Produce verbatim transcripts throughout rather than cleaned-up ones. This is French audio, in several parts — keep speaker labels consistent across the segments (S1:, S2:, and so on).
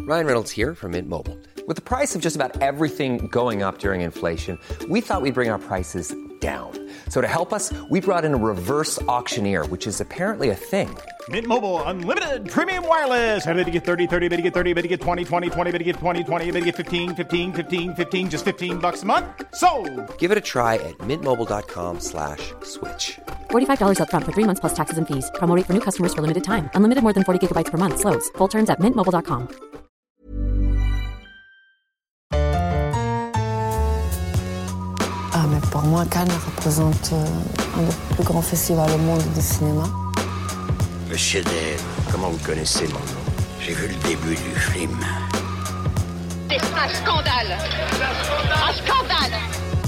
S1: Ryan Reynolds here from Mint Mobile. With the price of just about everything going up during inflation, we thought we'd bring our prices down. So to help us, we brought in a reverse auctioneer, which is apparently a thing.
S2: Mint Mobile Unlimited Premium Wireless. How to get thirty, thirty, how to get thirty, how to get twenty, twenty, twenty, how to get twenty, twenty, how to get fifteen, fifteen, fifteen, fifteen, just fifteen bucks a month? Sold!
S1: Give it a try at mintmobile.com slash switch.
S3: forty-five dollars up front for three months plus taxes and fees. Promo rate for new customers for limited time. Unlimited more than forty gigabytes per month. Slows full terms at mint mobile dot com.
S4: Ah, mais pour moi, Cannes représente un des plus grands festivals au monde du cinéma.
S5: Le chef-d'œuvre, comment vous connaissez mon nom? J'ai vu le début du film.
S6: C'est un scandale! Un scandale!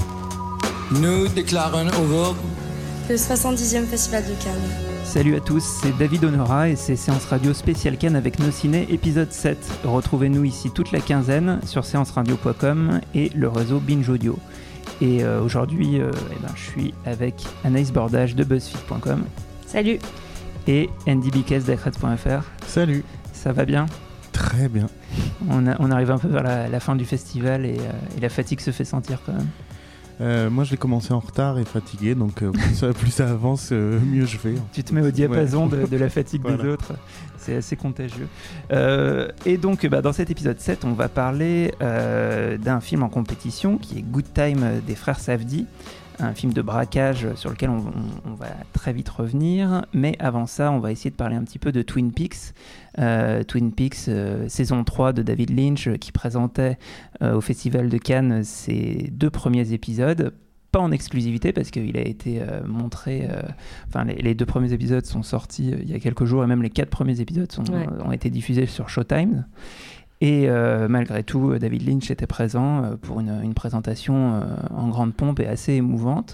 S7: Nous déclarons ouvert
S8: le soixante-dixième Festival de Cannes.
S9: Salut à tous, c'est David Honora et c'est Séance Radio spéciale Cannes avec Nos Ciné épisode sept. Retrouvez-nous ici toute la quinzaine sur séance radio point com et le réseau Binge Audio. Et euh, aujourd'hui, euh, eh ben, je suis avec Anaïs Bordage de BuzzFeed point com.
S8: Salut.
S9: Et Andy Biquès d'Acreds point F R.
S10: Salut.
S9: Ça va bien ?
S10: Très bien.
S9: On, a, on arrive un peu vers la, la fin du festival et, euh, et la fatigue se fait sentir quand même.
S10: Euh, moi, je l'ai commencé en retard et fatigué, donc euh, plus, ça, plus ça avance, euh, mieux je fais.
S9: Tu te mets au diapason
S10: ouais.
S9: de, de la fatigue voilà. des autres. C'est assez contagieux. Euh, et donc, bah, dans cet épisode sept, on va parler euh, d'un film en compétition qui est Good Time des frères Safdie, un film de braquage sur lequel on, on, on va très vite revenir. Mais avant ça, on va essayer de parler un petit peu de Twin Peaks. Euh, Twin Peaks, euh, saison trois de David Lynch, euh, qui présentait euh, au Festival de Cannes ses deux premiers épisodes. Pas en exclusivité parce qu'il a été euh, montré, euh, enfin les, les deux premiers épisodes sont sortis euh, il y a quelques jours et même les quatre premiers épisodes sont, ouais. euh, ont été diffusés sur Showtime. Et euh, malgré tout, David Lynch était présent euh, pour une, une présentation euh, en grande pompe et assez émouvante.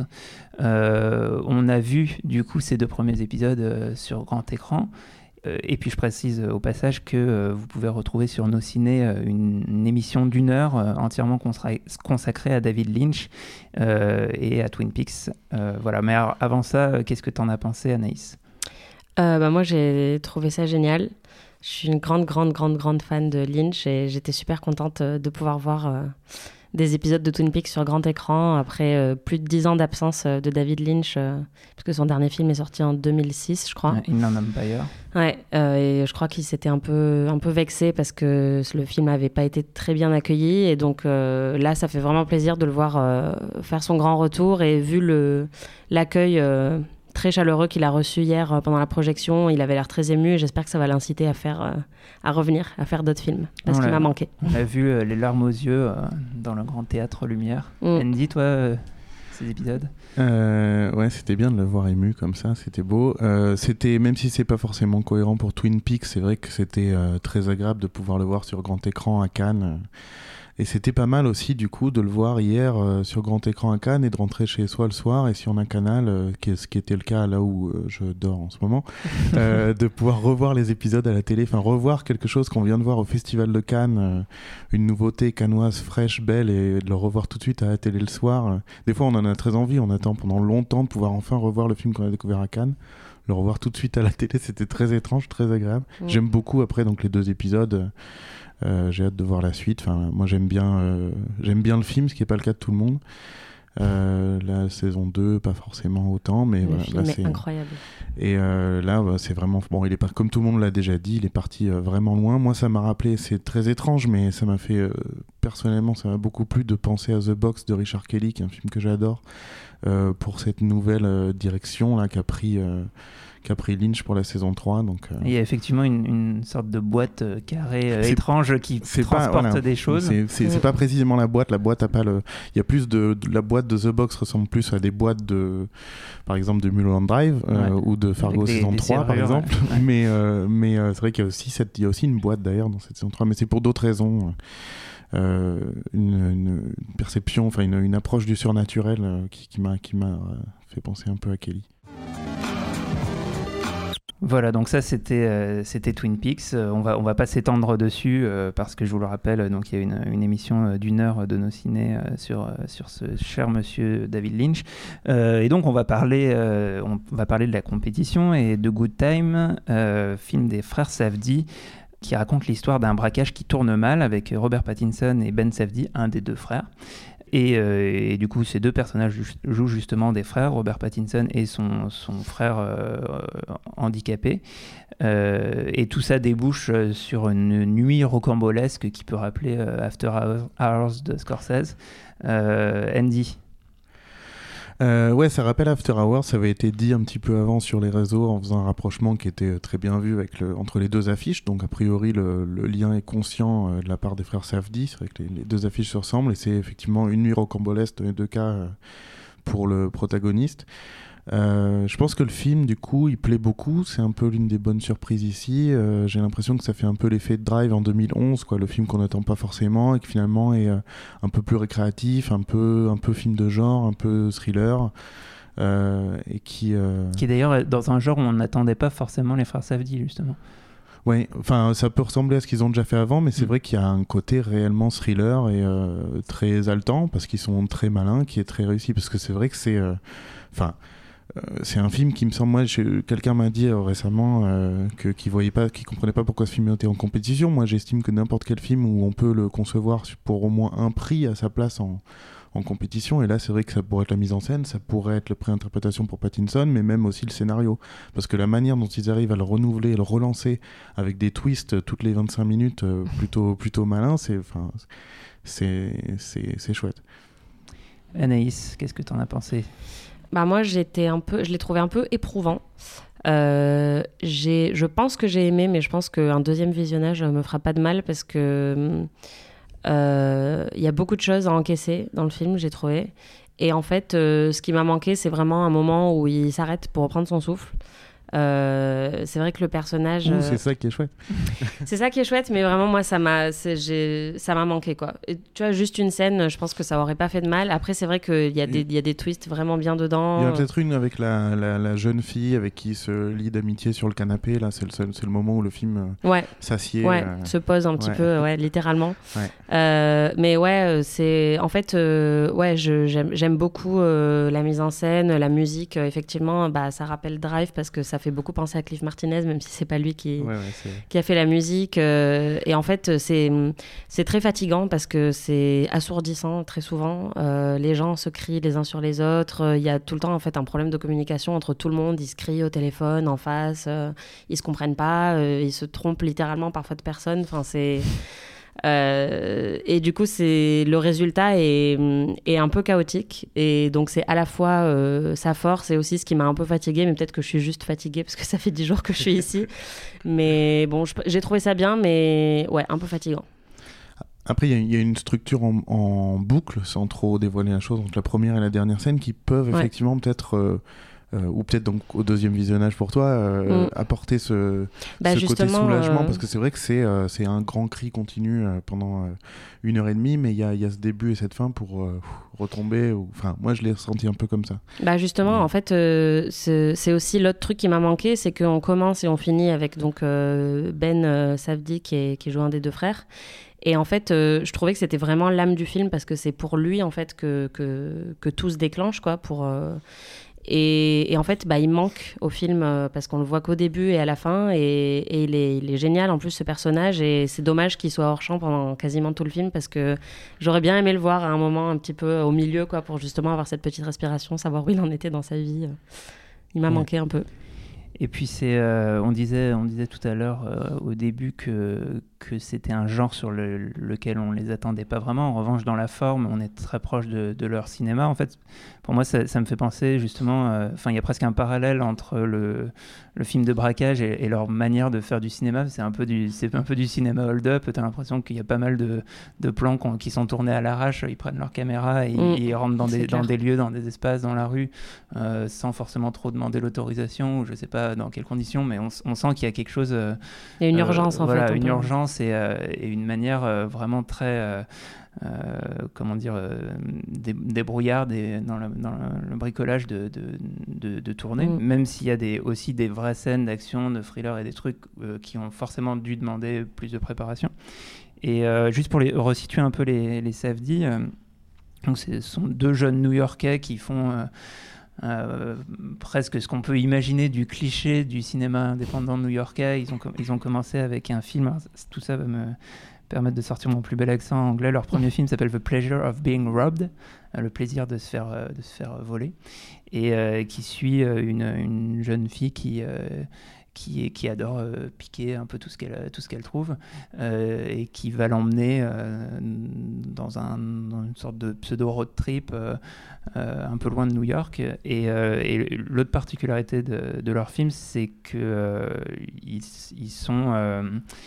S9: Euh, on a vu du coup ces deux premiers épisodes euh, sur grand écran. Et puis je précise au passage que euh, vous pouvez retrouver sur Nos Ciné euh, une, une émission d'une heure euh, entièrement consacrée, consacrée à David Lynch euh, et à Twin Peaks. Euh, voilà. Mais alors, avant ça, euh, qu'est-ce que t'en as pensé, Anaïs ?
S8: euh, bah Moi, j'ai trouvé ça génial. Je suis une grande, grande, grande, grande fan de Lynch et j'étais super contente de pouvoir voir euh, des épisodes de Twin Peaks sur grand écran après euh, plus de dix ans d'absence euh, de David Lynch, euh, parce que son dernier film est sorti en deux mille six, je crois.
S9: Ouais, Inland Empire.
S8: Ouais, euh, et je crois qu'il s'était un peu, un peu vexé parce que le film n'avait pas été très bien accueilli. Et donc euh, là, ça fait vraiment plaisir de le voir euh, faire son grand retour. Et vu le, l'accueil euh, très chaleureux qu'il a reçu hier euh, pendant la projection, il avait l'air très ému. Et j'espère que ça va l'inciter à, faire, euh, à revenir, à faire d'autres films. Parce on qu'il m'a manqué.
S9: On a vu euh, les larmes aux yeux euh, dans le grand théâtre Lumière. Mm. Andy, toi, euh, ces épisodes
S10: Euh, ouais, c'était bien de le voir ému comme ça, c'était beau. Euh, c'était, même si c'est pas forcément cohérent pour Twin Peaks, c'est vrai que c'était euh, très agréable de pouvoir le voir sur grand écran à Cannes. Et c'était pas mal aussi, du coup, de le voir hier euh, sur grand écran à Cannes et de rentrer chez soi le soir et si on a un canal, euh, ce qui était le cas là où euh, je dors en ce moment, euh, de pouvoir revoir les épisodes à la télé, enfin revoir quelque chose qu'on vient de voir au Festival de Cannes, euh, une nouveauté cannoise, fraîche, belle, et de le revoir tout de suite à la télé le soir. Des fois, on en a très envie, on attend pendant longtemps de pouvoir enfin revoir le film qu'on a découvert à Cannes. Le revoir tout de suite à la télé, c'était très étrange, très agréable. Mmh. J'aime beaucoup après donc les deux épisodes. Euh, j'ai hâte de voir la suite. Enfin, moi, j'aime bien, euh, j'aime bien le film, ce qui n'est pas le cas de tout le monde. Euh, la saison deux, pas forcément autant, mais
S8: le
S10: voilà,
S8: film
S10: là,
S8: est
S10: c'est
S8: incroyable.
S10: Et euh, là, bah, c'est vraiment bon. Il est pas comme tout le monde l'a déjà dit, il est parti euh, vraiment loin. Moi, ça m'a rappelé, c'est très étrange, mais ça m'a fait euh, personnellement, ça m'a beaucoup plu de penser à The Box de Richard Kelly, qui est un film que j'adore, euh, pour cette nouvelle euh, direction là qu'a pris. Euh, qu'a pris Lynch pour la saison trois. Donc, euh...
S9: il y a effectivement une, une sorte de boîte euh, carrée euh, étrange qui transporte
S10: pas, voilà,
S9: des choses.
S10: C'est, c'est, c'est pas précisément la boîte. La boîte a pas le. Il y a plus de, de la boîte de The Box ressemble plus à des boîtes de, par exemple, de Mulholland Drive euh, ouais. ou de Fargo des, saison des trois serrures, par exemple. Ouais. mais euh, mais euh, c'est vrai qu'il y a aussi cette, il y a aussi une boîte d'ailleurs dans cette saison trois, mais c'est pour d'autres raisons. Euh, une, une perception, enfin une, une approche du surnaturel euh, qui, qui m'a qui m'a euh, fait penser un peu à Kelly.
S9: Voilà, donc ça c'était, euh, c'était Twin Peaks. Euh, on va on va pas s'étendre dessus euh, parce que je vous le rappelle, donc il y a une, une émission d'une heure de Nos Ciné euh, sur euh, sur ce cher monsieur David Lynch. Euh, et donc on va parler euh, on va parler de la compétition et de Good Time, euh, film des frères Safdie. qui raconte l'histoire d'un braquage qui tourne mal avec Robert Pattinson et Ben Safdie, un des deux frères. Et, euh, et du coup, ces deux personnages jouent justement des frères, Robert Pattinson et son, son frère euh, handicapé. Euh, et tout ça débouche sur une nuit rocambolesque qui peut rappeler euh, After Hours de Scorsese. Euh, Andy.
S10: Euh, ouais, ça rappelle After Hours, ça avait été dit un petit peu avant sur les réseaux en faisant un rapprochement qui était très bien vu avec le, entre les deux affiches, donc a priori le, le lien est conscient euh, de la part des frères Safdie, c'est vrai que les, les deux affiches se ressemblent et c'est effectivement une nuit rocambolesque dans les deux cas euh, pour le protagoniste. Euh, je pense que le film, du coup, il plaît beaucoup. C'est un peu l'une des bonnes surprises ici. Euh, j'ai l'impression que ça fait un peu l'effet de Drive en deux mille onze, quoi, le film qu'on n'attend pas forcément et qui finalement est euh, un peu plus récréatif, un peu, un peu film de genre, un peu thriller. Euh, et qui, euh...
S9: qui est d'ailleurs dans un genre où on n'attendait pas forcément les frères Safdie, justement.
S10: Oui, enfin, ça peut ressembler à ce qu'ils ont déjà fait avant, mais c'est mmh. vrai qu'il y a un côté réellement thriller et euh, très haletant parce qu'ils sont très malins, qui est très réussi. Parce que c'est vrai que c'est. Enfin. Euh, Euh, c'est un film qui me semble, moi, je, quelqu'un m'a dit euh, récemment euh, que, qu'il voyait pas, qu'il comprenait pas pourquoi ce film était en compétition. Moi, j'estime que n'importe quel film où on peut le concevoir pour au moins un prix à sa place en, en compétition. Et là, c'est vrai que ça pourrait être la mise en scène, ça pourrait être le prix d'interprétation pour Pattinson, mais même aussi le scénario. Parce que la manière dont ils arrivent à le renouveler, à le relancer avec des twists toutes les vingt-cinq minutes, euh, plutôt, plutôt malins, c'est, enfin, c'est, c'est, c'est chouette.
S9: Anaïs, qu'est-ce que tu en as pensé ?
S8: Bah moi, j'étais un peu, je l'ai trouvé un peu éprouvant. Euh, j'ai, je pense que j'ai aimé, mais je pense qu'un deuxième visionnage me fera pas de mal parce que il euh, y a beaucoup de choses à encaisser dans le film, j'ai trouvé. Et en fait, euh, ce qui m'a manqué, c'est vraiment un moment où il s'arrête pour reprendre son souffle. Euh, c'est vrai que le personnage.
S10: Ouh, c'est ça qui est chouette.
S8: C'est ça qui est chouette, mais vraiment moi ça m'a, c'est, j'ai, ça m'a manqué quoi. Et, tu vois, juste une scène, je pense que ça aurait pas fait de mal. Après, c'est vrai qu'il y a des, il y a des twists vraiment bien dedans.
S10: Il y en a peut-être une avec la, la, la jeune fille avec qui il se lie d'amitié sur le canapé. Là, c'est le, seul, c'est le moment où le film
S8: ouais.
S10: s'assied.
S8: Ouais,
S10: euh...
S8: se pose un petit
S10: ouais.
S8: peu, ouais, littéralement.
S10: Ouais.
S8: Euh, mais ouais, c'est en fait, euh, ouais, je, j'aime, j'aime beaucoup euh, la mise en scène, la musique. Euh, effectivement, bah ça rappelle Drive parce que ça Ça fait beaucoup penser à Cliff Martinez, même si c'est pas lui qui,
S10: ouais, ouais,
S8: qui a fait la musique. Euh, et en fait, c'est, c'est très fatigant parce que c'est assourdissant très souvent. Euh, les gens se crient les uns sur les autres. Il y a tout le temps en fait un problème de communication entre tout le monde. Ils se crient au téléphone, en face. Euh, ils se comprennent pas. Euh, ils se trompent littéralement parfois de personne. Enfin, c'est... Euh, et du coup c'est le résultat est, est un peu chaotique et donc c'est à la fois euh, sa force et aussi ce qui m'a un peu fatiguée, mais peut-être que je suis juste fatiguée parce que ça fait dix jours que je suis ici. Mais bon, je, j'ai trouvé ça bien, mais ouais, un peu fatigant.
S10: Après, il y, y a une structure en, en boucle, sans trop dévoiler la chose, entre la première et la dernière scène, qui peuvent ouais. effectivement peut-être euh, Euh, ou peut-être donc au deuxième visionnage pour toi euh, mm. apporter ce,
S8: bah
S10: ce côté soulagement
S8: euh...
S10: parce que c'est vrai que c'est, euh, c'est un grand cri continu euh, pendant euh, une heure et demie, mais il y a, y a ce début et cette fin pour euh, retomber, enfin moi je l'ai ressenti un peu comme ça.
S8: Bah justement, mm. en fait euh, c'est, c'est aussi l'autre truc qui m'a manqué, c'est qu'on commence et on finit avec donc euh, Ben euh, Safdie qui, est, qui joue un des deux frères. Et en fait, euh, je trouvais que c'était vraiment l'âme du film parce que c'est pour lui en fait que, que, que tout se déclenche quoi, pour... Euh... Et, et en fait, bah, il manque au film euh, parce qu'on le voit qu'au début et à la fin. Et, et il, est, il est génial en plus, ce personnage. Et c'est dommage qu'il soit hors champ pendant quasiment tout le film parce que j'aurais bien aimé le voir à un moment un petit peu au milieu, quoi, pour justement avoir cette petite respiration, savoir où il en était dans sa vie. Il m'a ouais. manqué un peu.
S9: Et puis, c'est, euh, on, disait, on disait tout à l'heure euh, au début que, que c'était un genre sur le, lequel on ne les attendait pas vraiment. En revanche, dans la forme, on est très proche de, de leur cinéma. En fait, pour moi, ça, ça me fait penser justement... Enfin, euh, il y a presque un parallèle entre le, le film de braquage et, et leur manière de faire du cinéma. C'est un peu du, c'est un peu du cinéma hold-up. Tu as l'impression qu'il y a pas mal de, de plans qui sont tournés à l'arrache. Ils prennent leur caméra et mmh, ils rentrent dans des, dans des lieux, dans des espaces, dans la rue, euh, sans forcément trop demander l'autorisation, ou je ne sais pas dans quelles conditions, mais on, on sent qu'il y a quelque chose... Euh,
S8: il y a une urgence,
S9: euh,
S8: en
S9: voilà,
S8: fait.
S9: Une
S8: peu.
S9: urgence et, euh, et une manière euh, vraiment très... Euh, Euh, comment dire, euh, des, des brouillards des, dans, la, dans le bricolage de, de, de, de tournée, mmh. même s'il y a des, aussi des vraies scènes d'action, de thriller et des trucs euh, qui ont forcément dû demander plus de préparation. Et euh, juste pour les, resituer un peu les, les Safdie, euh, donc ce sont deux jeunes New-Yorkais qui font... Euh, euh, presque ce qu'on peut imaginer du cliché du cinéma indépendant new-yorkais. Ils ont, ils ont commencé avec un film, alors, tout ça va me permettre de sortir mon plus bel accent anglais. Leur premier film s'appelle The Pleasure of Being Robbed, euh, le plaisir de se faire, euh, de se faire voler, et euh, qui suit euh, une, une jeune fille qui... Euh, Qui, qui adore euh, piquer un peu tout ce qu'elle, tout ce qu'elle trouve euh, et qui va l'emmener euh, dans, un, dans une sorte de pseudo-road trip euh, euh, un peu loin de New York. Et, euh, et l'autre particularité de, de leur film, c'est qu'ils euh, ils sont... Euh,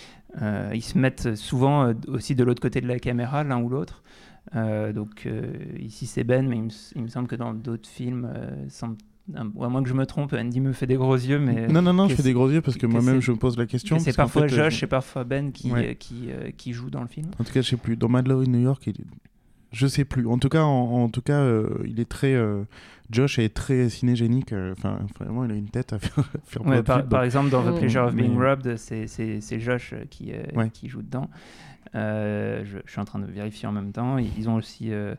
S9: euh, ils se mettent souvent aussi de l'autre côté de la caméra, l'un ou l'autre. Euh, donc euh, ici c'est Ben, mais il me, il me semble que dans d'autres films, euh, semble ou à moins que je me trompe, Andy me fait des gros yeux, mais...
S10: Non, non, non, je fais des gros yeux parce que, que moi-même, je me pose la question.
S9: C'est parfois
S10: fait,
S9: Josh
S10: je...
S9: et parfois Ben qui,
S10: ouais.
S9: euh, qui, euh, qui jouent dans le film.
S10: En tout cas, je sais plus. Dans Mad Love in New York, il... je sais plus. En tout cas, en, en tout cas euh, il est très... Euh... Josh est très cinégénique. Enfin, euh, vraiment, il a une tête à faire, faire
S9: ouais, par,
S10: pub.
S9: par exemple, dans The Pleasure of Being
S10: mais...
S9: Robbed, c'est, c'est, c'est Josh qui, euh,
S10: ouais.
S9: qui joue dedans. Euh, je, je suis en train de vérifier en même temps. Ils ont aussi... Euh,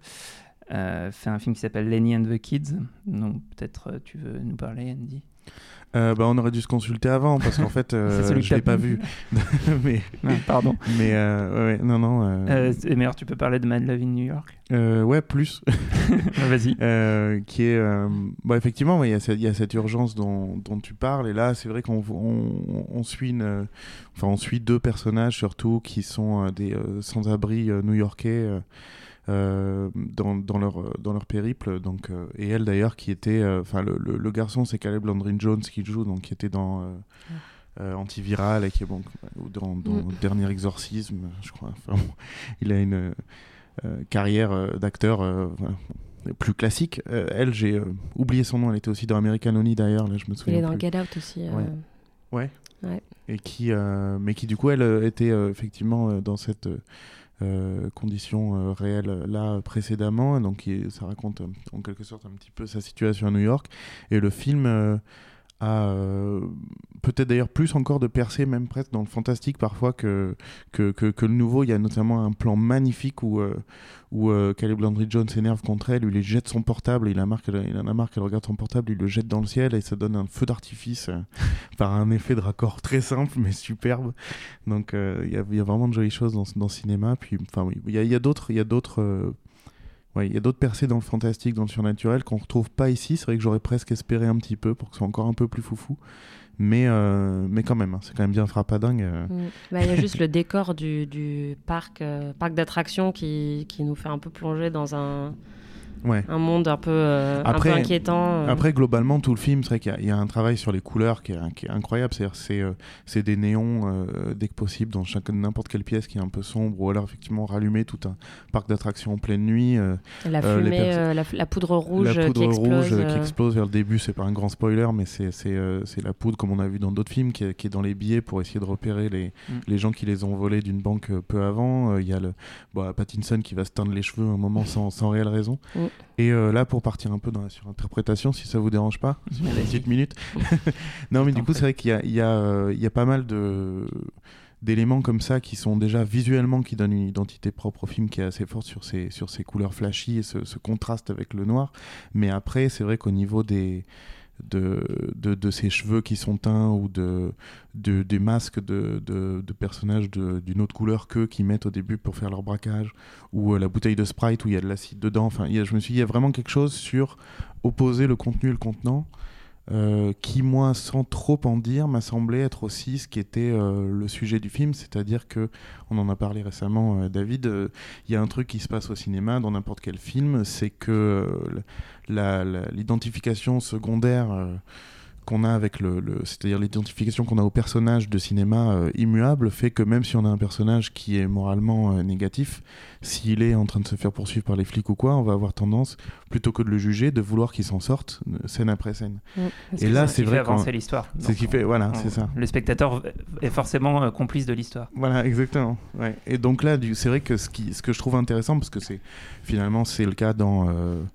S9: Euh, fait un film qui s'appelle Lenny and the Kids, donc peut-être euh, tu veux nous parler, Andy.
S10: Euh, bah, on aurait dû se consulter avant parce qu'en fait euh,
S9: c'est celui
S10: je l'ai pas vu. mais
S9: non, pardon.
S10: Mais euh, ouais, non non. Euh...
S9: Euh, mais alors tu peux parler de Mad Love in New York.
S10: Euh, ouais, plus.
S9: Vas-y.
S10: Euh, qui est, euh... bah, effectivement, il ouais, y, y a cette urgence dont, dont tu parles, et là, c'est vrai qu'on on, on suit une, enfin, on suit deux personnages surtout qui sont euh, des euh, sans-abri euh, new-yorkais. Euh, Euh, dans, dans, leur, dans leur périple donc, euh, et elle d'ailleurs qui était enfin euh, le, le, le garçon c'est Caleb Landry Jones qui joue donc qui était dans euh, ouais. euh, Antiviral et qui est bon dans, dans mm. Dernier Exorcisme je crois enfin, bon, il a une euh, carrière euh, d'acteur euh, voilà, plus classique. Euh, elle j'ai euh, oublié son nom, elle était aussi dans American Honey d'ailleurs, là je me souviens.
S8: Elle est dans
S10: plus.
S8: Get Out aussi. Euh...
S10: Ouais. Ouais.
S8: ouais.
S10: Et qui euh, mais qui du coup elle euh, était euh, effectivement euh, dans cette euh, Euh, conditions euh, réelles là précédemment, donc il, ça raconte euh, en quelque sorte un petit peu sa situation à New York, et le film euh, a euh, peut-être d'ailleurs plus encore de percée, même presque dans le fantastique parfois que, que, que, que le nouveau. Il y a notamment un plan magnifique où, euh, où euh, Caleb Landry Jones s'énerve contre elle, lui il jette son portable, il, a marre qu'elle, il en a marre qu'elle regarde son portable, il le jette dans le ciel et ça donne un feu d'artifice euh, par un effet de raccord très simple mais superbe. Donc il euh, y, y a vraiment de jolies choses dans, dans ce cinéma. Puis enfin oui, il y a, y a d'autres, il y a d'autres euh, ouais, il y a d'autres percées dans le fantastique, dans le surnaturel qu'on retrouve pas ici. C'est vrai que j'aurais presque espéré un petit peu pour que ce soit encore un peu plus foufou. Mais, euh, mais quand même, hein, c'est quand même bien frappadingue. Euh.
S8: Mmh. Bah, y a juste le décor du, du parc, euh, parc d'attractions qui, qui nous fait un peu plonger dans un,
S10: ouais.
S8: un monde un peu, euh,
S10: après,
S8: un peu inquiétant. Euh.
S10: Après, globalement, tout le film, c'est vrai qu'il y a, il y a un travail sur les couleurs qui est, qui est incroyable. C'est-à-dire, c'est, euh, c'est des néons euh, dès que possible dans chaque, n'importe quelle pièce qui est un peu sombre, ou alors effectivement rallumer tout un parc d'attractions en pleine nuit. Euh,
S8: la fumée, euh, pers- euh, la, la poudre rouge,
S10: la poudre
S8: qui explose.
S10: rouge
S8: euh...
S10: qui explose vers le début. C'est pas un grand spoiler, mais c'est, c'est, euh, c'est la poudre comme on a vu dans d'autres films qui est, qui est dans les billets pour essayer de repérer les, mm. les gens qui les ont volés d'une banque euh, peu avant. Il euh, y a le, bon, Pattinson qui va se teindre les cheveux à un moment sans, sans réelle raison. Mm. Et euh, là, pour partir un peu dans la surinterprétation, si ça vous dérange pas, une petite minute. Non, mais du coup, c'est vrai qu'il y a, il y a, euh, il y a pas mal de d'éléments comme ça qui sont déjà visuellement, qui donnent une identité propre au film qui est assez forte sur ces, sur ces couleurs flashy et ce, ce contraste avec le noir. Mais après, c'est vrai qu'au niveau des de, de, de ses cheveux qui sont teints ou de, de, des masques de, de, de personnages de, d'une autre couleur qu'eux qui mettent au début pour faire leur braquage, ou euh, la bouteille de Sprite où il y a de l'acide dedans. Enfin, il y a, je me suis dit, il y a vraiment quelque chose sur opposer le contenu et le contenant euh, qui, moi, sans trop en dire, m'a semblé être aussi ce qui était euh, le sujet du film, c'est-à-dire que, on en a parlé récemment, euh, David, il euh, y a un truc qui se passe au cinéma, dans n'importe quel film, c'est que euh, la, la, l'identification secondaire euh, qu'on a avec le, le, c'est-à-dire l'identification qu'on a au personnage de cinéma euh, immuable fait que même si on a un personnage qui est moralement euh, négatif, s'il est en train de se faire poursuivre par les flics ou quoi, on va avoir tendance, plutôt que de le juger, de vouloir qu'il s'en sorte scène après scène.
S9: Mmh,
S10: et là,
S9: c'est,
S10: c'est vrai
S9: qu'on avancer l'histoire.
S10: C'est ce qui fait, voilà, on, c'est ça.
S9: Le spectateur est forcément euh, complice de l'histoire.
S10: Voilà, exactement. Ouais. Et donc là, du, c'est vrai que ce, qui, ce que je trouve intéressant, parce que c'est finalement c'est le cas dans euh,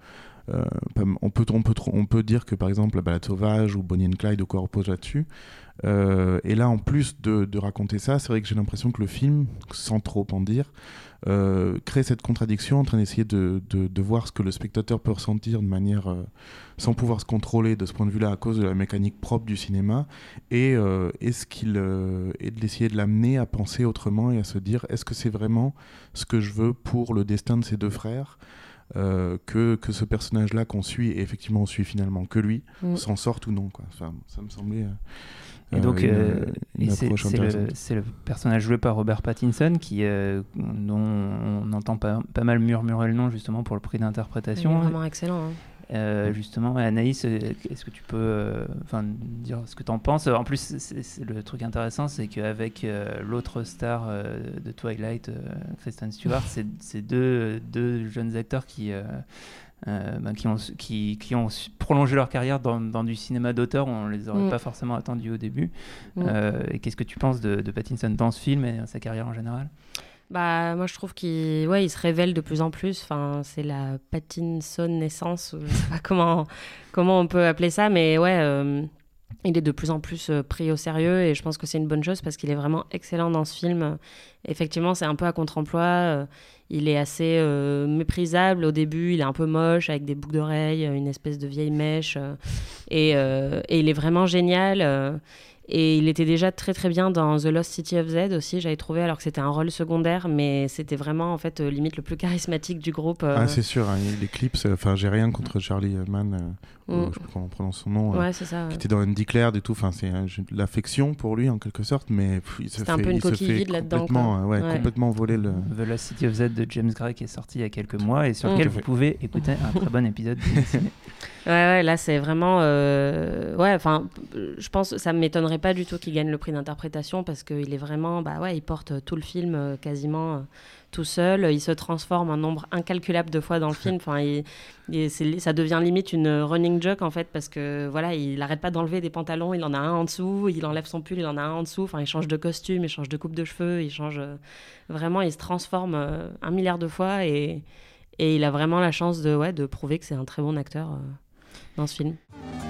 S10: Euh, on, peut, on, peut, on peut dire que par exemple La Balade sauvage ou Bonnie and Clyde ou quoi repose là-dessus. Euh, et là, en plus de, de raconter ça, c'est vrai que j'ai l'impression que le film, sans trop en dire, euh, crée cette contradiction en train d'essayer de, de, de voir ce que le spectateur peut ressentir de manière euh, sans pouvoir se contrôler de ce point de vue-là à cause de la mécanique propre du cinéma, et, euh, et, ce qu'il, euh, et d'essayer de l'amener à penser autrement et à se dire est-ce que c'est vraiment ce que je veux pour le destin de ces deux frères. Euh, que, que ce personnage-là qu'on suit, et effectivement on suit finalement que lui, mmh. s'en sorte ou non, quoi. Enfin, ça me semblait euh,
S9: et donc
S10: une,
S9: euh,
S10: une
S9: et c'est, c'est, le,
S10: c'est
S9: le personnage joué par Robert Pattinson qui, euh, dont on entend pas, pas mal murmurer le nom justement pour le prix d'interprétation.
S8: Il est vraiment excellent, hein.
S9: Euh, justement, Anaïs, est-ce que tu peux euh, dire ce que tu en penses? En plus, c'est, c'est le truc intéressant, c'est qu'avec euh, l'autre star euh, de Twilight, euh, Kristen Stewart, c'est, c'est deux, deux jeunes acteurs qui, euh, euh, ben, qui, ont, qui, qui ont prolongé leur carrière dans, dans du cinéma d'auteur. On ne les aurait mm. pas forcément attendus au début. Mm. Euh, et qu'est-ce que tu penses de, de Pattinson dans ce film et sa carrière en général?
S8: Bah, moi, je trouve qu'il ouais, il se révèle de plus en plus. Enfin, c'est la Pattinson naissance. Je sais pas comment, comment on peut appeler ça, mais ouais, euh, il est de plus en plus euh, pris au sérieux et je pense que c'est une bonne chose parce qu'il est vraiment excellent dans ce film. Effectivement, c'est un peu à contre-emploi. Euh, il est assez euh, méprisable au début. Il est un peu moche avec des boucles d'oreilles, une espèce de vieille mèche. Euh, et, euh, et il est vraiment génial. Euh, Et il était déjà très très bien dans The Lost City of Z aussi, j'avais trouvé, alors que c'était un rôle secondaire, mais c'était vraiment en fait euh, limite le plus charismatique du groupe. Euh...
S10: Ah c'est sûr, hein, les clips, enfin j'ai rien contre Charlie Mann, euh, mm. euh, je sais pas comment on prononce son nom,
S8: ouais,
S10: euh,
S8: c'est ça, ouais.
S10: qui était dans Andy Declared et tout, enfin c'est euh, j'ai de l'affection pour lui en quelque sorte, mais pff, il se
S8: c'était
S10: fait,
S8: un peu une
S10: il
S8: coquille
S10: se fait
S8: vide là-dedans.
S10: Complètement,
S8: quoi.
S10: Ouais,
S8: ouais.
S10: complètement voler le.
S9: The Lost City of Z de James Gray qui est sorti il y a quelques mois et sur
S8: mm.
S9: lequel vous pouvez écouter un très bon épisode.
S8: Ouais, ouais, là c'est vraiment. Euh... Ouais, enfin, je pense ça ne m'étonnerait pas du tout qu'il gagne le prix d'interprétation parce qu'il est vraiment. Bah ouais, il porte tout le film euh, quasiment euh, tout seul. Il se transforme un nombre incalculable de fois dans le film. Enfin, il, il, c'est, ça devient limite une running joke en fait parce que voilà, il n'arrête pas d'enlever des pantalons. Il en a un en dessous, il enlève son pull, il en a un en dessous. Enfin, il change de costume, il change de coupe de cheveux, il change. Euh... Vraiment, il se transforme euh, un milliard de fois et, et il a vraiment la chance de, ouais, de prouver que c'est un très bon acteur. Euh... dans ce film.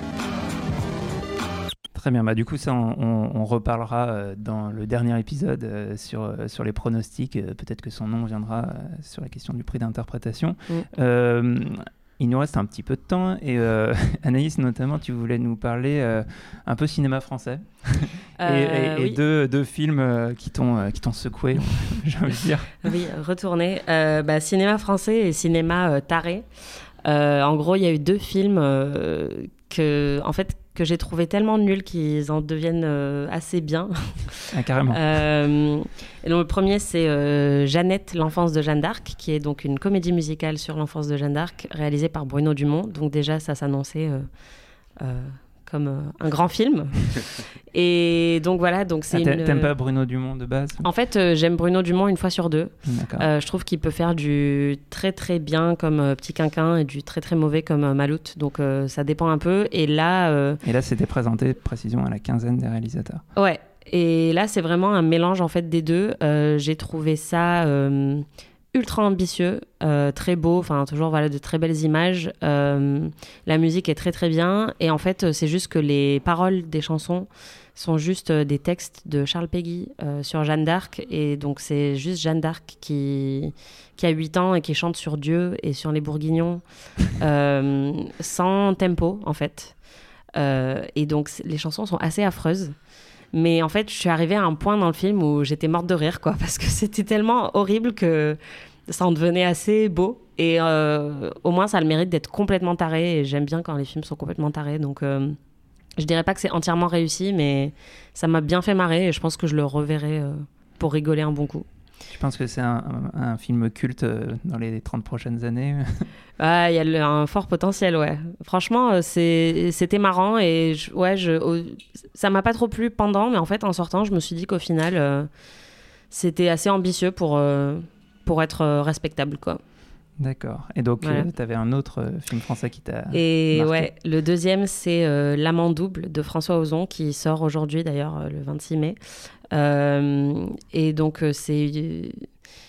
S9: Très bien, bah du coup ça on, on, on reparlera euh, dans le dernier épisode euh, sur, euh, sur les pronostics, euh, peut-être que son nom viendra euh, sur la question du prix d'interprétation. Mm. Euh, il nous reste un petit peu de temps et euh, Anaïs notamment tu voulais nous parler euh, un peu cinéma français
S8: euh,
S9: et, et,
S8: oui.
S9: et deux, deux films euh, qui, t'ont, euh, qui t'ont secoué, j'ai envie de dire.
S8: Oui, retourner. Euh, bah, cinéma français et cinéma euh, taré. Euh, en gros, il y a eu deux films euh, que, en fait, que j'ai trouvé tellement nuls qu'ils en deviennent euh, assez bien.
S9: Ah, carrément.
S8: euh, et donc, le premier, c'est euh, Jeannette, l'enfance de Jeanne d'Arc, qui est donc une comédie musicale sur l'enfance de Jeanne d'Arc, réalisée par Bruno Dumont. Donc déjà, ça s'annonçait euh, euh, comme euh, un grand film. Et donc voilà, donc c'est
S9: ah,
S8: une...
S9: T'aimes pas Bruno Dumont de base?
S8: En fait, euh, j'aime Bruno Dumont une fois sur deux.
S9: D'accord.
S8: Euh, je trouve qu'il peut faire du très très bien comme euh, Petit Quinquin et du très très mauvais comme euh, Maloute. Donc euh, ça dépend un peu. Et là... Euh...
S9: Et là, c'était présenté, précision, à la quinzaine des réalisateurs.
S8: Ouais. Et là, c'est vraiment un mélange en fait des deux. Euh, j'ai trouvé ça... Euh... ultra ambitieux, euh, très beau, enfin toujours voilà, de très belles images. Euh, la musique est très très bien et en fait c'est juste que les paroles des chansons sont juste des textes de Charles Péguy euh, sur Jeanne d'Arc et donc c'est juste Jeanne d'Arc qui, qui a huit ans et qui chante sur Dieu et sur les Bourguignons euh, sans tempo en fait. Euh, et donc les chansons sont assez affreuses. Mais en fait, je suis arrivée à un point dans le film où j'étais morte de rire, quoi, parce que c'était tellement horrible que ça en devenait assez beau. Et euh, au moins, ça a le mérite d'être complètement taré. Et j'aime bien quand les films sont complètement tarés. Donc, euh, je dirais pas que c'est entièrement réussi, mais ça m'a bien fait marrer. Et je pense que je le reverrai euh, pour rigoler un bon coup.
S9: Tu penses que c'est un, un, un film culte euh, dans les trente prochaines années?
S8: Ah, il y a le, un fort potentiel, ouais. Franchement, c'est, c'était marrant et je, ouais, je, oh, ça m'a pas trop plu pendant, mais en fait, en sortant, je me suis dit qu'au final, euh, c'était assez ambitieux pour, euh, pour être euh, respectable, quoi.
S9: D'accord. Et donc,
S8: voilà.
S9: euh, tu avais un autre euh, film français qui t'a
S8: Et
S9: marqué.
S8: ouais, le deuxième, c'est euh, L'Amant double de François Ozon, qui sort aujourd'hui, d'ailleurs, euh, le vingt-six mai. Euh, et donc, euh, c'est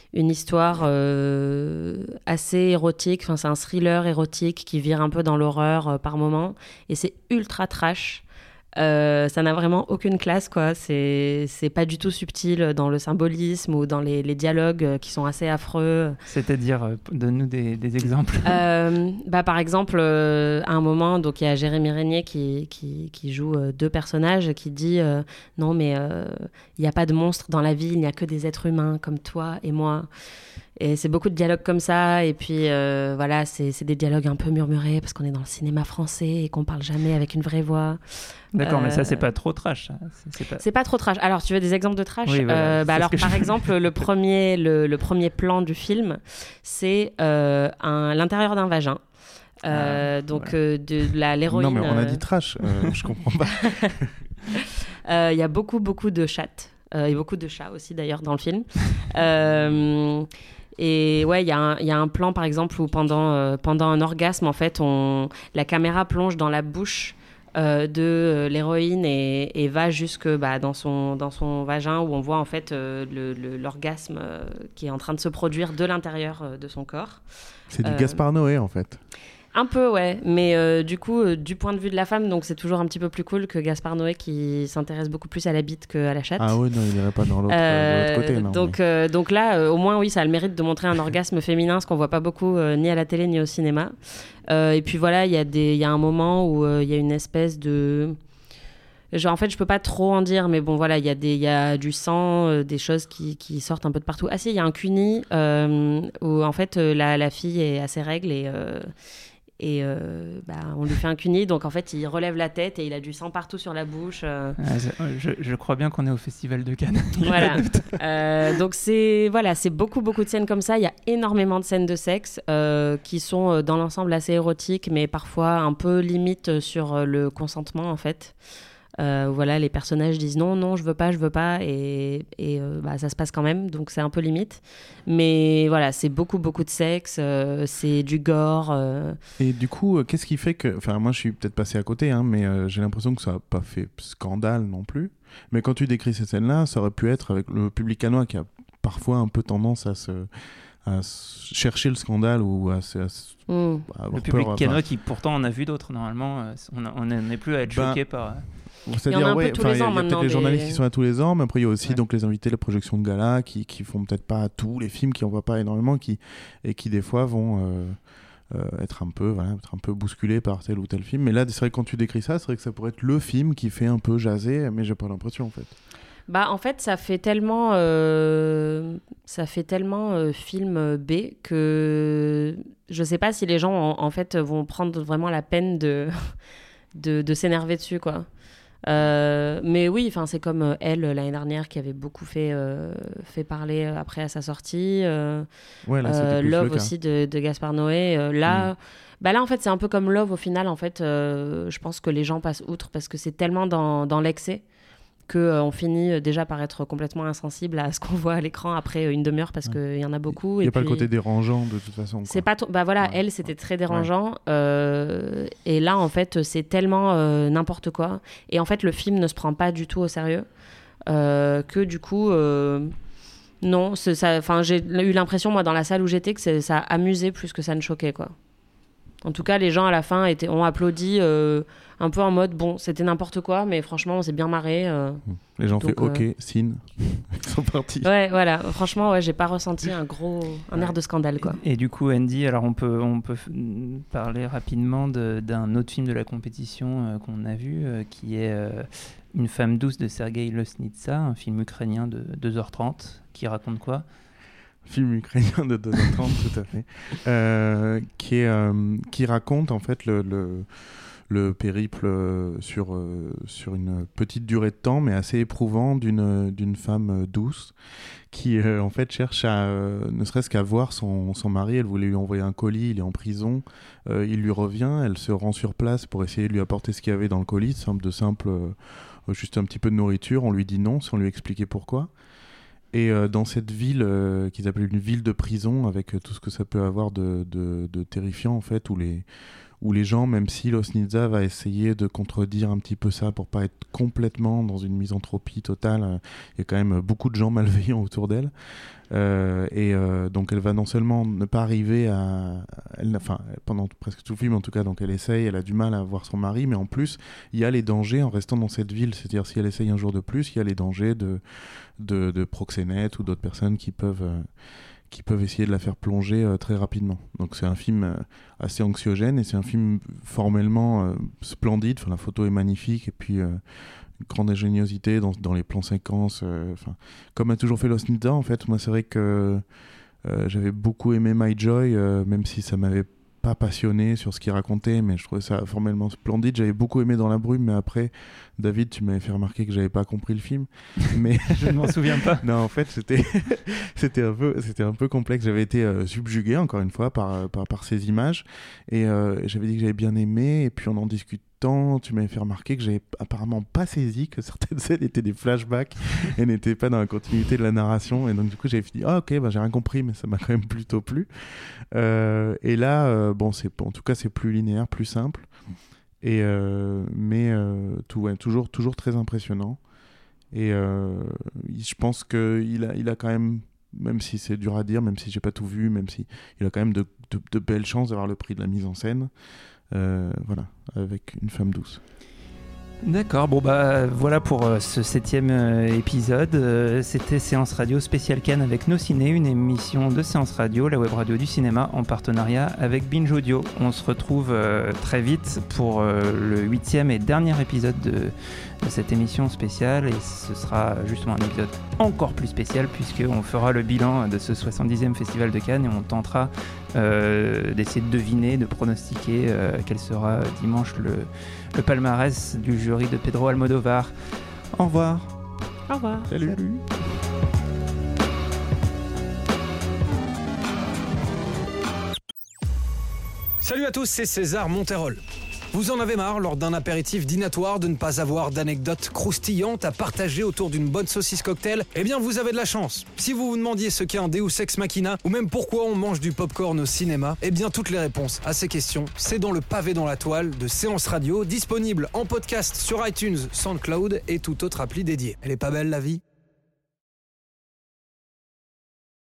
S8: une histoire euh, assez érotique. Enfin, c'est un thriller érotique qui vire un peu dans l'horreur euh, par moment. Et c'est ultra trash. Euh, ça n'a vraiment aucune classe, quoi. C'est, c'est pas du tout subtil dans le symbolisme ou dans les, les dialogues qui sont assez affreux.
S9: C'est-à-dire, euh, donne-nous des, des exemples.
S8: euh, bah, par exemple, euh, à un moment, donc il y a Jérémy Régnier qui, qui, qui joue euh, deux personnages qui dit euh, non, mais il euh, n'y a pas de monstres dans la vie, il n'y a que des êtres humains comme toi et moi. Et c'est beaucoup de dialogues comme ça. Et puis, euh, voilà, c'est, c'est des dialogues un peu murmurés parce qu'on est dans le cinéma français et qu'on parle jamais avec une vraie voix.
S9: D'accord,
S8: euh,
S9: mais ça, c'est pas trop trash. C'est, c'est, pas...
S8: c'est pas trop trash. Alors, tu veux des exemples de trash?
S9: Oui, voilà,
S8: euh, bah, Alors, par
S9: je...
S8: exemple, le premier, le, le premier plan du film, c'est euh, un, l'intérieur d'un vagin. Euh, ah, donc, ouais. euh, de, de la, l'héroïne...
S10: Non, mais on a dit trash. Euh, je comprends pas.
S8: Il euh, y a beaucoup, beaucoup de chattes. Euh, et beaucoup de chats aussi, d'ailleurs, dans le film. euh... Et ouais, il y, y a un plan, par exemple, où pendant, euh, pendant un orgasme, en fait, on, la caméra plonge dans la bouche euh, de euh, l'héroïne et, et va jusque bah, dans, son, dans son vagin, où on voit, en fait, euh, le, le, l'orgasme euh, qui est en train de se produire de l'intérieur euh, de son corps.
S10: C'est du
S8: euh,
S10: Gaspard Noé, en fait.
S8: Un peu, ouais. Mais euh, du coup, euh, du point de vue de la femme, donc c'est toujours un petit peu plus cool que Gaspard Noé qui s'intéresse beaucoup plus à la bite qu'à la chatte.
S10: Ah oui, non, il n'irait pas dans l'autre, euh, de l'autre côté. Non,
S8: donc,
S10: mais...
S8: euh, donc là, euh, au moins, oui, ça a le mérite de montrer un orgasme féminin, ce qu'on voit pas beaucoup euh, ni à la télé ni au cinéma. Euh, et puis voilà, il y a des, il y a un moment où il euh, y a une espèce de... Genre, en fait, je peux pas trop en dire, mais bon, voilà, il y a des, il y a du sang, euh, des choses qui, qui sortent un peu de partout. Ah si, il y a un cuni euh, où en fait euh, la, la fille est à ses règles et euh, et euh, bah, on lui fait un cuni, donc en fait il relève la tête et il a du sang partout sur la bouche. Euh...
S9: Ah, je, je crois bien qu'on est au Festival de Cannes.
S8: Voilà. euh, donc c'est voilà, c'est beaucoup beaucoup de scènes comme ça. Il y a énormément de scènes de sexe euh, qui sont dans l'ensemble assez érotiques, mais parfois un peu limite sur le consentement en fait. Euh, voilà, les personnages disent non, non, je veux pas, je veux pas, et, et euh, bah, ça se passe quand même, donc c'est un peu limite. Mais voilà, c'est beaucoup, beaucoup de sexe, euh, c'est du gore. Euh...
S10: Et du coup, euh, qu'est-ce qui fait que. Enfin, moi, je suis peut-être passé à côté, hein, mais euh, j'ai l'impression que ça n'a pas fait scandale non plus. Mais quand tu décris ces scènes-là, ça aurait pu être avec le public cannois qui a parfois un peu tendance à se. à chercher le scandale ou à, se, à,
S8: mmh.
S10: à avoir
S9: le public
S10: peur,
S9: cannois
S10: enfin...
S9: qui pourtant en a vu d'autres normalement, euh, on n'est plus à être
S10: ben,
S9: choqué par...
S10: C'est-à-dire,
S8: il y en a un
S10: ouais,
S8: peu tous les ans
S10: il y a
S8: maintenant.
S10: peut-être les journalistes
S8: des...
S10: qui sont là tous les ans, mais après il y a aussi
S9: ouais.
S10: donc les invités, les projections de gala qui qui font peut-être pas tous les films, qui en voient pas énormément, qui et qui des fois vont euh, euh, être un peu voilà, être un peu bousculés par tel ou tel film. Mais là, c'est vrai que quand tu décris ça, c'est vrai que ça pourrait être le film qui fait un peu jaser, mais j'ai pas l'impression en fait.
S8: Bah en fait ça fait tellement euh, ça fait tellement euh, film B que je sais pas si les gens en, en fait vont prendre vraiment la peine de de, de s'énerver dessus quoi. Euh, mais oui, enfin c'est comme euh, Elle l'année dernière qui avait beaucoup fait euh, fait parler euh, après à sa sortie. Euh,
S10: ouais, là,
S8: euh, Love aussi de, de Gaspard Noé. Euh, là. Mm. Bah là en fait c'est un peu comme Love au final en fait. Euh, je pense que les gens passent outre parce que c'est tellement dans dans l'excès qu'on euh, finit déjà par être complètement insensible à ce qu'on voit à l'écran après une demi-heure parce qu'il ouais. y en a beaucoup.
S10: Il n'y a
S8: et
S10: pas
S8: puis...
S10: le côté dérangeant de toute façon. Quoi.
S8: C'est pas t- bah voilà, ouais. Elle, c'était très dérangeant. Ouais. Euh, et là, en fait, c'est tellement euh, n'importe quoi. Et en fait, le film ne se prend pas du tout au sérieux. Euh, que du coup... Euh... Non, c'est, ça, j'ai eu l'impression, moi, dans la salle où j'étais, que c'est, ça amusait plus que ça ne choquait, quoi. En tout cas, les gens, à la fin, étaient, ont applaudi euh, un peu en mode, bon, c'était n'importe quoi, mais franchement, on s'est bien marré. Euh,
S10: les gens
S8: donc,
S10: fait OK,
S8: euh...
S10: signe, ils sont partis.
S8: Ouais, voilà. Franchement, ouais, j'ai pas ressenti un gros... un ouais. air de scandale, quoi.
S9: Et, et du coup, Andy, alors on peut, on peut f- parler rapidement de, d'un autre film de la compétition euh, qu'on a vu, euh, qui est euh, Une femme douce de Sergueï Loznitsa, un film ukrainien de deux heures trente, qui raconte quoi ?
S10: Film ukrainien de deux heures trente, tout à fait, euh, qui, est, euh, qui raconte en fait le, le, le périple sur, euh, sur une petite durée de temps, mais assez éprouvant, d'une, d'une femme douce qui euh, en fait cherche à, euh, ne serait-ce qu'à voir son, son mari. Elle voulait lui envoyer un colis, il est en prison, euh, il lui revient, elle se rend sur place pour essayer de lui apporter ce qu'il y avait dans le colis, simple de simple, euh, juste un petit peu de nourriture. On lui dit non sans lui expliquer pourquoi. Et euh, dans cette ville euh, qu'ils appellent une ville de prison, avec euh, tout ce que ça peut avoir de, de, de terrifiant en fait, où les, où les gens, même si Loznitsa va essayer de contredire un petit peu ça pour pas être complètement dans une misanthropie totale, il euh, y a quand même beaucoup de gens malveillants autour d'elle. Euh, et euh, donc elle va non seulement ne pas arriver à... Elle, enfin, pendant presque tout le film en tout cas, donc elle essaye, elle a du mal à voir son mari, mais en plus, il y a les dangers en restant dans cette ville. C'est-à-dire, si elle essaye un jour de plus, il y a les dangers de, de, de proxénètes ou d'autres personnes qui peuvent... Euh, qui peuvent essayer de la faire plonger euh, très rapidement. Donc c'est un film euh, assez anxiogène et c'est un film formellement euh, splendide. Enfin, la photo est magnifique et puis euh, une grande ingéniosité dans, dans les plans séquences. Euh, comme a toujours fait Loznitsa, en fait, moi c'est vrai que euh, j'avais beaucoup aimé My Joy, euh, même si ça m'avait pas passionné sur ce qu'il racontait, mais je trouvais ça formellement splendide. J'avais beaucoup aimé Dans la brume, mais après, David, tu m'avais fait remarquer que j'avais pas compris le film. Mais
S9: je ne m'en souviens pas.
S10: Non, en fait, c'était c'était un peu c'était un peu complexe. J'avais été euh, subjugué encore une fois par par par ces images et euh, j'avais dit que j'avais bien aimé et puis on en discutant, tu m'avais fait remarquer que j'avais apparemment pas saisi que certaines scènes étaient des flashbacks et n'étaient pas dans la continuité de la narration, et donc du coup j'avais dit ah ok bah j'ai rien compris, mais ça m'a quand même plutôt plu. Euh, et là euh, bon c'est en tout cas c'est plus linéaire, plus simple, et euh, mais euh, tout ouais, toujours toujours très impressionnant, et euh, je pense que il a il a quand même, même si c'est dur à dire, même si j'ai pas tout vu, même si il a quand même de, de, de belles chances d'avoir le prix de la mise en scène. Euh, voilà, avec Une femme douce.
S9: D'accord, bon bah voilà pour euh, ce septième euh, épisode. Euh, c'était Séance Radio spéciale Cannes avec Nos Ciné, une émission de Séance Radio, la web radio du cinéma en partenariat avec Binge Audio. On se retrouve euh, très vite pour euh, le huitième et dernier épisode de, de cette émission spéciale, et ce sera justement un épisode encore plus spécial puisqu'on fera le bilan de ce soixante-dixième Festival de Cannes et on tentera euh, d'essayer de deviner, de pronostiquer euh, quel sera dimanche le le palmarès du jury de Pedro Almodovar. Au revoir.
S8: Au revoir.
S10: Salut. Salut.
S11: Salut à tous, c'est César Monterol. Vous en avez marre, lors d'un apéritif dînatoire, de ne pas avoir d'anecdotes croustillantes à partager autour d'une bonne saucisse cocktail? Eh bien, vous avez de la chance. Si vous vous demandiez ce qu'est un Deus Ex Machina, ou même pourquoi on mange du popcorn au cinéma, eh bien, toutes les réponses à ces questions, c'est dans le pavé dans la toile de Séance Radio, disponible en podcast sur iTunes, SoundCloud et toute autre appli dédiée. Elle est pas belle, la vie ?